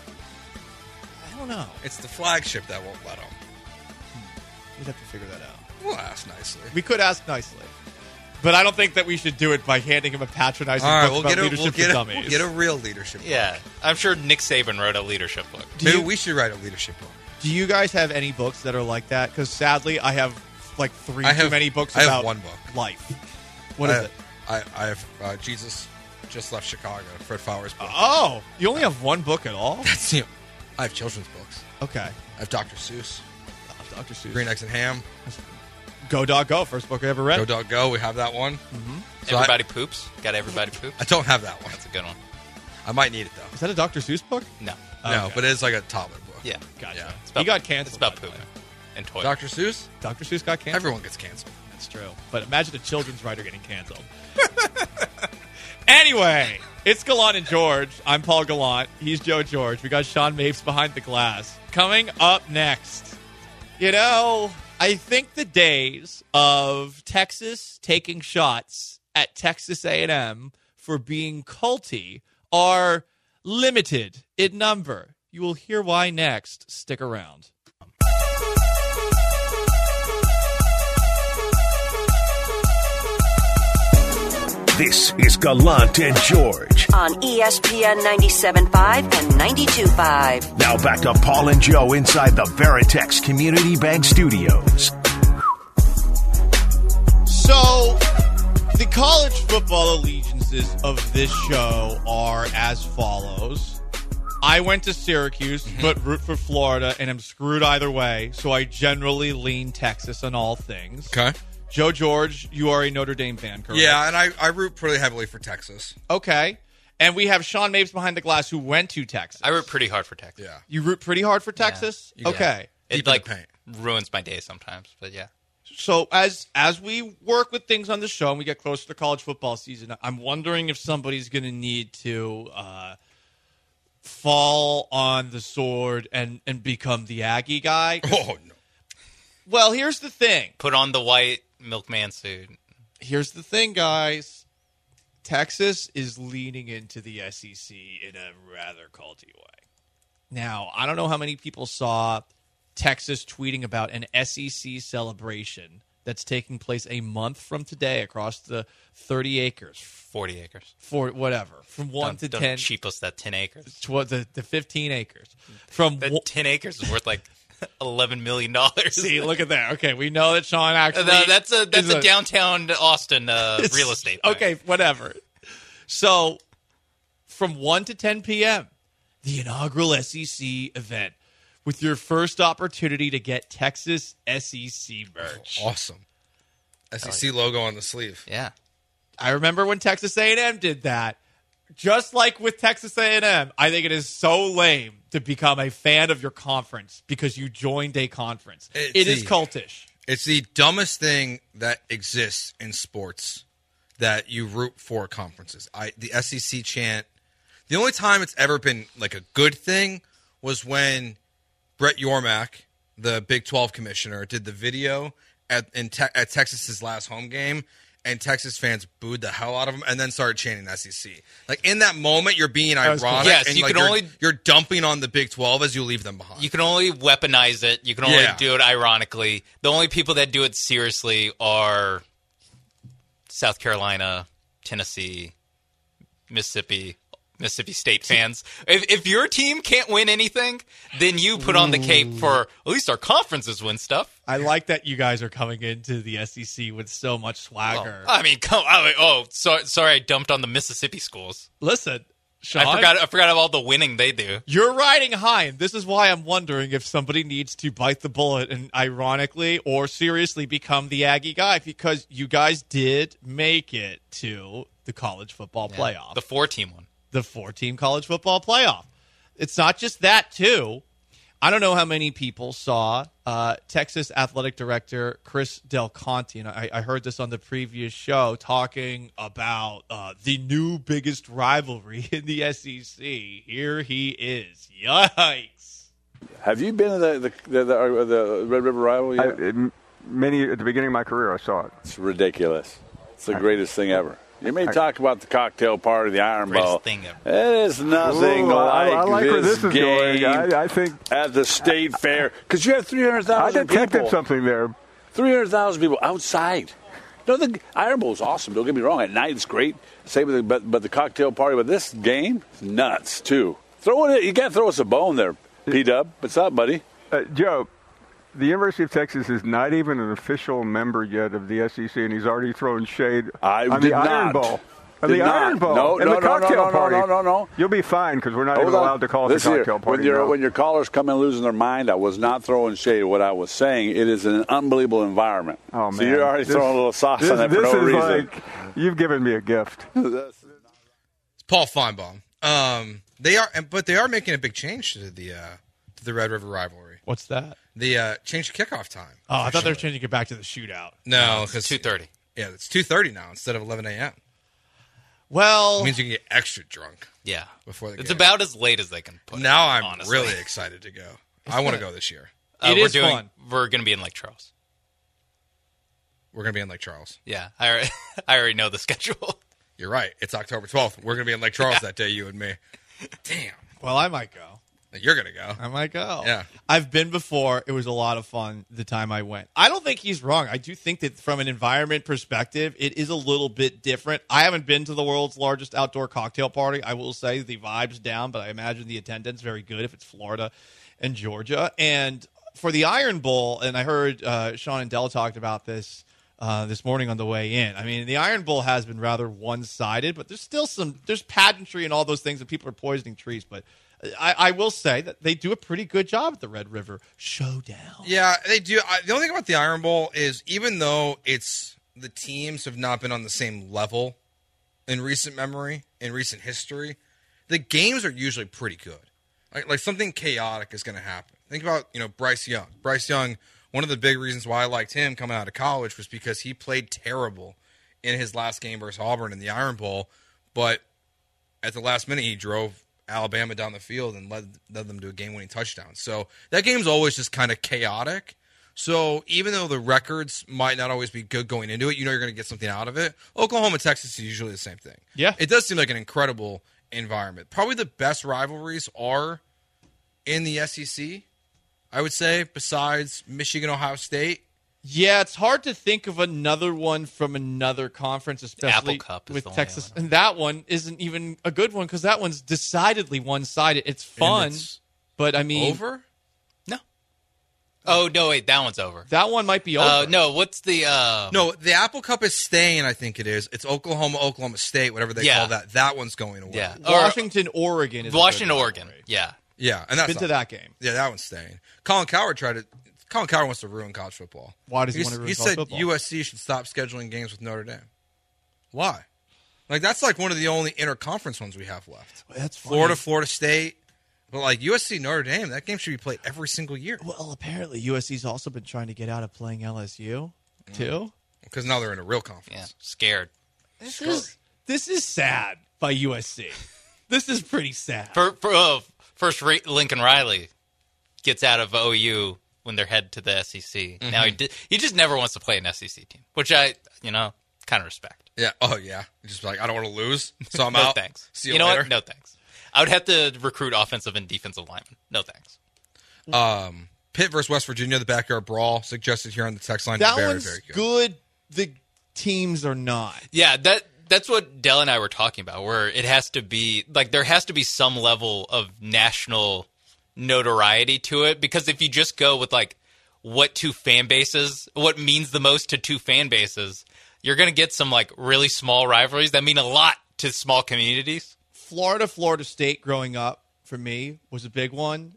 I don't know. It's the flagship that won't let him. We'd have to figure that out. We'll ask nicely. We could ask nicely, but I don't think that we should do it by handing him a patronizing All right, book we'll about get, a, leadership we'll, get for a, dummies. we'll get a real leadership book. Yeah, I'm sure Nick Saban wrote a leadership book. Do Maybe you- we should write a leadership book. Do you guys have any books that are like that? Because sadly, I have like three I have, too many books I about have one book. life. What I, is it? I, I have uh, Jesus Just Left Chicago, Fred Fowler's book. Oh, you only have one book at all? That's you know, I have children's books. Okay. I have Doctor Seuss. Oh, Doctor Seuss. Green Eggs and Ham. Go Dog Go, first book I ever read. Go Dog Go, we have that one. Mm-hmm. So Everybody I, Poops. Got Everybody Poops? I don't have that one. That's a good one. I might need it, though. Is that a Doctor Seuss book? No. Oh, no, okay. but it is like a toddler book. Yeah. Gotcha. Yeah. It's about, he got canceled. It's about by the poop way. and toys. Doctor Seuss? Doctor Seuss got canceled? Everyone gets canceled. That's true. But imagine a children's writer getting canceled. Anyway, it's Gallant and George. I'm Paul Gallant. He's Joe George. We got Sean Mapes behind the glass. Coming up next, you know, I think the days of Texas taking shots at Texas A and M for being culty are limited in number. You will hear why next. Stick around. This is Gallant and George. On E S P N ninety-seven point five and ninety-two point five. Now back to Paul and Joe inside the Veritex Community Bank Studios. So, the college football allegiances of this show are as follows. I went to Syracuse, mm-hmm. but root for Florida, and am screwed either way, so I generally lean Texas on all things. Okay. Joe George, you are a Notre Dame fan, correct? Yeah, and I, I root pretty heavily for Texas. Okay. And we have Sean Mapes behind the glass who went to Texas. I root pretty hard for Texas. Yeah. You root pretty hard for Texas? Yeah. Okay. It like ruins my day sometimes, but yeah. So as as we work with things on the show and we get closer to college football season, I'm wondering if somebody's going to need to uh, fall on the sword and, and become the Aggie guy. Oh, no. Well, here's the thing. Put on the white milkman suit. Here's the thing, guys. Texas is leaning into the S E C in a rather culty way. Now, I don't know how many people saw Texas tweeting about an S E C celebration that's taking place a month from today across the thirty acres. forty acres. For whatever. From one don't, to don't ten. Cheap us that ten acres. Tw- the, the fifteen acres. From that w- ten acres is worth like eleven million dollars. See, look at that. Okay, we know that Sean actually. No, that's a that's a, a downtown Austin uh, real estate. Buyer. Okay, whatever. So, from one to ten p.m., the inaugural S E C event with your first opportunity to get Texas S E C merch. Oh, awesome. S E C logo on the sleeve. Yeah. I remember when Texas A and M did that. Just like with Texas A and M, I think it is so lame to become a fan of your conference because you joined a conference. It's it is the, cultish. It's the dumbest thing that exists in sports that you root for conferences. I the S E C chant. The only time it's ever been like a good thing was when Brett Yormark, the Big twelve commissioner, did the video at in te- at Texas's last home game. And Texas fans booed the hell out of him, and then started chanting S E C. Like in that moment, you're being ironic, cool. Yes, and you like, can you're, only you're dumping on the Big twelve as you leave them behind. You can only weaponize it. You can only Yeah. do it ironically. The only people that do it seriously are South Carolina, Tennessee, Mississippi, Mississippi State fans. If, if your team can't win anything, then you put on the cape for at least our conferences win stuff. I like that you guys are coming into the S E C with so much swagger. Well, I mean, come. I, oh, sorry, sorry, I dumped on the Mississippi schools. Listen, Sean, I forgot. I forgot all the winning they do. You're riding high, and this is why I'm wondering if somebody needs to bite the bullet and ironically or seriously become the Aggie guy, because you guys did make it to the college football Yeah, playoff. the four-team one. The four-team college football playoff. It's not just that, too. I don't know how many people saw uh, Texas Athletic Director Chris Del Conte, and I, I heard this on the previous show, talking about uh, the new biggest rivalry in the S E C. Here he is. Yikes. Have you been to the the, the, the, the Red River Rivalry yet? I, it, many at the beginning of my career, I saw it. It's ridiculous. It's the I, greatest thing ever. You may I, talk about the cocktail party, the Iron Greatest Ball. thing ever. It is nothing Ooh, like, I, I like this, where this is game going. I, I think at the state fair, because you have three hundred I thousand people. detected something there. three hundred thousand people outside. No, the Iron Bowl is awesome. Don't get me wrong. At night, it's great. Same with the, but, but the cocktail party. But this game, is nuts too. Throw it. You got to throw us a bone there, P-Dub. What's up, buddy? Uh, Joe, The University of Texas is not even an official member yet of the S E C, and he's already thrown shade I on did the not. Iron Bowl. On Did the not. Iron Bowl. No, and no, the no, cocktail no, no, party. no, no, no. You'll be fine because we're not Hold even on. allowed to call it a Listen here. cocktail party. When, you're, no. when your callers come in losing their mind, I was not throwing shade. What I was saying, it is an unbelievable environment. Oh, man. So you're already This- throwing a little sauce this, on that for this no is reason. like, you've given me a gift. It's Paul Feinbaum. Um, they are, but they are making a big change to the uh, to the Red River rivalry. What's that? The uh, change the kickoff time. Oh, I thought they officially. were changing it back to the shootout. No, it's because two thirty. Yeah, it's two thirty now instead of eleven a.m. Well, It means you can get extra drunk. Yeah. Before the It's game. about as late as they can put Now it, I'm honestly. really excited to go. I want to go this year. Uh, It we're is doing, fun. We're going to be in Lake Charles. We're going to be in Lake Charles. Yeah, I already, I already know the schedule. You're right. It's October twelfth. We're going to be in Lake Charles that day, you and me. Damn. Well, I might go. You're going to go. I might go. Yeah. I've been before. It was a lot of fun the time I went. I don't think he's wrong. I do think that from an environment perspective, it is a little bit different. I haven't been to the world's largest outdoor cocktail party. I will say the vibe's down, but I imagine the attendance very good if it's Florida and Georgia. And for the Iron Bowl, and I heard uh, Sean and Dell talked about this uh, this morning on the way in. I mean, the Iron Bowl has been rather one-sided, but there's still some there's pageantry and all those things, and people are poisoning trees. But I, I will say that they do a pretty good job at the Red River Showdown. Yeah, they do. I, the only thing about the Iron Bowl is even though it's the teams have not been on the same level in recent memory, in recent history, the games are usually pretty good. Like, like something chaotic is going to happen. Think about, you know, Bryce Young. Bryce Young, one of the big reasons why I liked him coming out of college was because he played terrible in his last game versus Auburn in the Iron Bowl, but at the last minute he drove Alabama down the field and led, led them to a game-winning touchdown. So that game's always just kind of chaotic. So even though the records might not always be good going into it, you know you're going to get something out of it. Oklahoma, Texas is usually the same thing. Yeah. It does seem like an incredible environment. Probably the best rivalries are in the S E C, I would say, besides Michigan, Ohio State. Yeah, it's hard to think of another one from another conference, especially Apple Cup is with the only Texas. And that one isn't even a good one because that one's decidedly one-sided. It's fun, it's but I mean, Over? Oh, no, wait, that one's over. that one might be over. Uh, no, what's the... Uh, No, the Apple Cup is staying, I think it is. It's Oklahoma, Oklahoma State, whatever they Yeah. call that. That one's going away. Yeah. Washington, Oregon is a Washington, good Oregon. rivalry. Yeah. Yeah, and that's Been to not- that game. Yeah, that one's staying. Colin Cowherd tried to. Colin Cowherd wants to ruin college football. Why does he He's- want to ruin He college said football? U S C should stop scheduling games with Notre Dame. Why? Like that's like one of the only interconference ones we have left. That's funny. Florida, Florida State, but like U S C, Notre Dame, that game should be played every single year Well, apparently U S C's also been trying to get out of playing L S U too. because now they're in a real conference. Yeah, scared. This is this is sad by U S C. This is pretty sad. For, for, uh, first, Ra- Lincoln Riley gets out of O U when they're headed to the S E C. Mm-hmm. Now, he, di- he just never wants to play an S E C team, which I, you know, kind of respect. Yeah. Oh yeah. Just like I don't want to lose, so I'm no out. thanks. See you, you know later. what? No thanks. I would have to recruit offensive and defensive linemen. No thanks. Um, Pitt versus West Virginia, the backyard brawl suggested here on the text line. That very, one's very good. good. The teams are not. Yeah, that that's what Dell and I were talking about, where it has to be, like, there has to be some level of national notoriety to it, because if you just go with, like, what two fan bases, what means the most to two fan bases, you're going to get some, like, really small rivalries that mean a lot to small communities. Florida, Florida State growing up for me was a big one,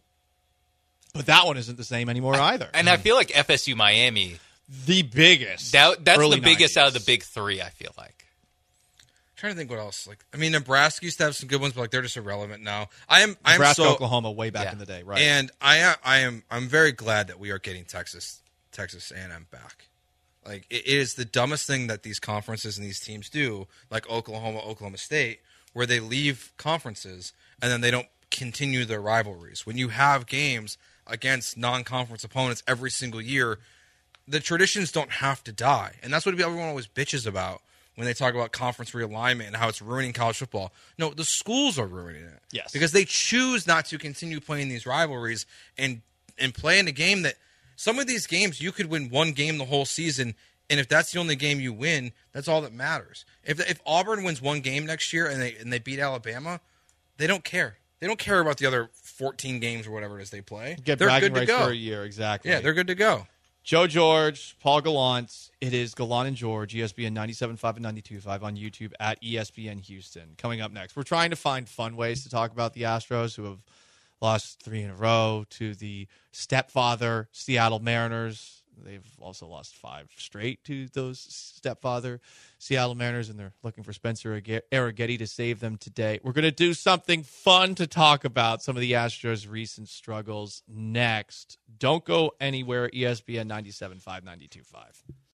but that one isn't the same anymore either. And I feel like F S U Miami, the biggest. that that's early the biggest nineties. out of the big three, I feel like. trying to think what else. Like, I mean, Nebraska used to have some good ones, but like they're just irrelevant now. I am, I am Nebraska, so, Oklahoma, way back Yeah. in the day, right? and I, am- I am, I'm very glad that we are getting Texas, Texas A and M back. Like, it, it is the dumbest thing that these conferences and these teams do, like Oklahoma, Oklahoma State, where they leave conferences and then they don't continue their rivalries. When you have games against non-conference opponents every single year, the traditions don't have to die. And that's what everyone always bitches about when they talk about conference realignment and how it's ruining college football. No, the schools are ruining it. Yes. Because they choose not to continue playing these rivalries and and play in a game that some of these games you could win one game the whole season, and if that's the only game you win, that's all that matters. If if Auburn wins one game next year and they and they beat Alabama, they don't care. They don't care about the other fourteen games or whatever it is they play. Get they're bragging good to rights go for a year, exactly. Yeah, they're good to go. Joe George, Paul Gallant. It is Gallant and George, E S P N ninety-seven point five and ninety-two point five on YouTube at E S P N Houston. Coming up next, we're trying to find fun ways to talk about the Astros, who have lost three in a row to the stepfather Seattle Mariners. They've also lost five straight to those stepfather Seattle Mariners, and they're looking for Spencer Arrighetti to save them today. We're going to do something fun to talk about some of the Astros' recent struggles next. Don't go anywhere. E S P N ninety-seven point five, ninety-two point five.